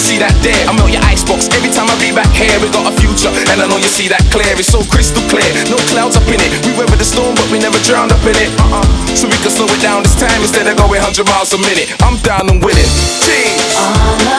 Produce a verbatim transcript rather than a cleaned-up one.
see that there. I melt your icebox every time I be back here. We got a future, and I know you see that clear. It's so crystal clear, no clouds up in it. We weather the storm, but we never drowned up in it. Uh-uh. So we can slow it down this time instead of going one hundred miles a minute. I'm down and winning. Jeez.